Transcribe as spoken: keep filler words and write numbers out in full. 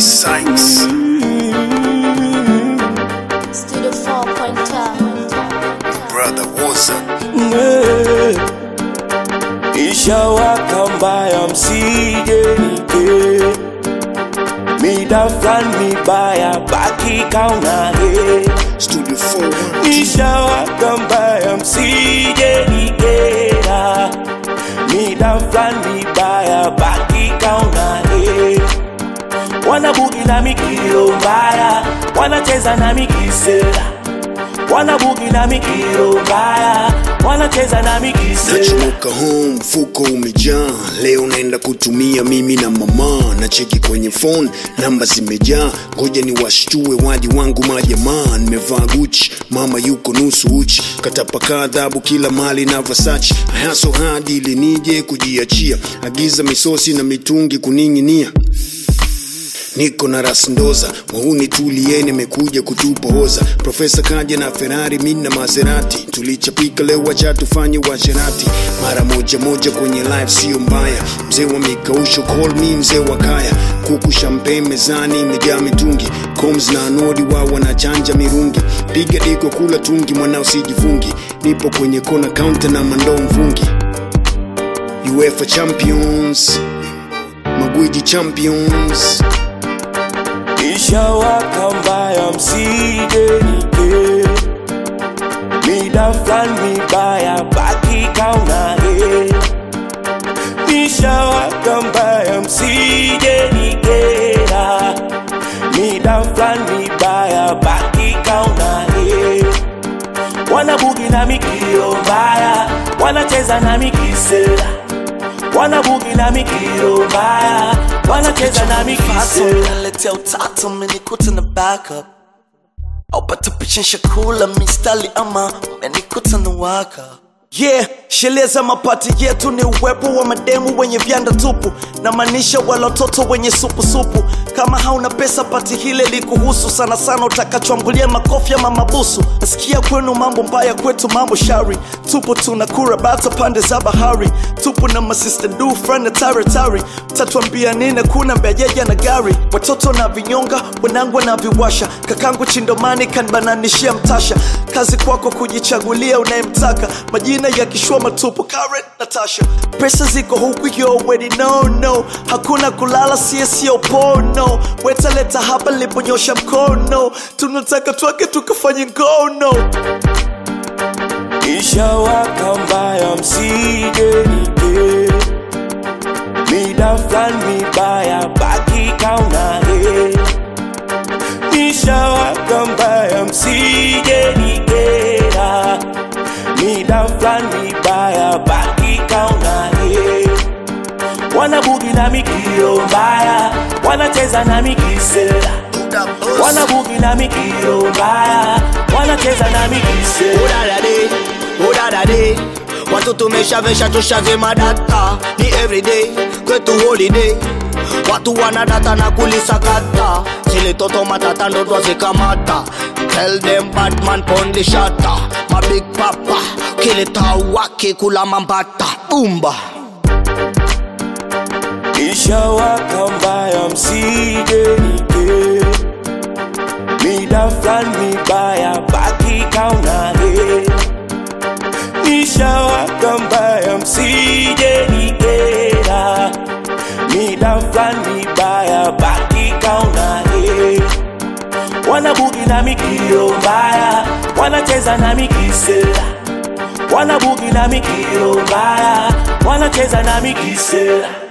Sykes. Studio four point five. Brother Woza. Ishawaka mbaya msije nike Mida flan mibaya baki kauna he Studio four. Ishawaka mbaya msije nike Mida flan mibaya baki kauna he Wanabugi na mikiro mbaya wanacheza na mikisela Wanabugi na mikiro mbaya wanacheza na mikisela Nachomoka home, mfuko umejaa. Leo naenda kutumia mimi na mama. Na cheki kwenye phone, namba zimejaa. Ngoja ni washtue wadi wangu majamaa. Nimevaa Gucci, mama yuko nusu uchi. Katapaka adhabu kila mali na Versace. I hustle hard ili nije kujiachia. Agiza misosi na mitungi kuninginia. Niko na Rasindoza, wahuni tulieni mekuja kutupa hoza. Profesa kaja na Ferrari, mimi na Maserati. Tulichapika leo wacha tufanye washerati. Mara moja moja kwenye live sio mbaya. Mzee wa mikausho call me mzee wa kaya. Kuku champagne mezani imejaa mitungi. Combs na anodi wao wanachanja mirungi. Piga diko kula tungi mwanao sijifungi. Nipo kwenye kona counter na mandoo mfungi. UEFA champions, magwiji champions. Ishawaka mbaya msije nike Mida flan mibaya baki kauna he Ishawaka mbaya msije nike Mida flan mibaya baki kauna he Wanabugi na mikiro mbaya wanacheza na mikisela Wanabugi na mikiro mbaya wanacheza na mikisela Naletea utatu umenikuta na backup Aupata picha nshakula mistali ama umenikuta na waka Yeah, sheria za mapati yetu ni uwepo wa mademu wenye vyanda tupu. Na manisha wala watoto wenye supu supu. Kama hauna pesa pati hile likuhusu. Sana sana utakachoambulia makofi ya mamabusu. Nasikia kwenu mambo mbaya kwetu mambo shari. Tupo tunakura bata pande za bahari. Tupo na masista du friend na tari tari. Tatuambia nina kuna mbejeja na gari. Watoto na vinyonga, wanangu na viwasha. Kakangu chindomani kanbananishia mtasha. Kazi kwako kujichagulia unayemtaka. Majina ya kishua matupu Karen, Natasha. Pesa ziko huku you already know no. Hakuna kulala siya siyo porno. Weta leta hapa liponyosha mkono. Tunataka tuake tukafanye ngono. Ishawaka mbaya msije nike Mida flan mibaya baki kauna he Ishawaka mbaya msije nike Mida flan mibaya baki kauna he Wanabugi na mikiro mbaya wanacheza na mikisela Wanabugi na mikiro mbaya wanacheza na mikisela Udadade, udadade Watu tumeshavesha tushaze madata. Ni everyday, kwetu holiday. Watu wanadata na kulisakata. Zile toto matata ndo twazikamata. Tell them Batman pon the shatter. My big papa, kilita wake kula mambata. Boomba Ishawaka mbaya msije nike Mida flan mibaya baki kauna he Ishawaka mbaya msije nike Mida flan mibaya baki kauna he Wanabugi na mikiro mbaya wanacheza na mikisela Wanabugi na mikiro mbaya wanacheza na mikisela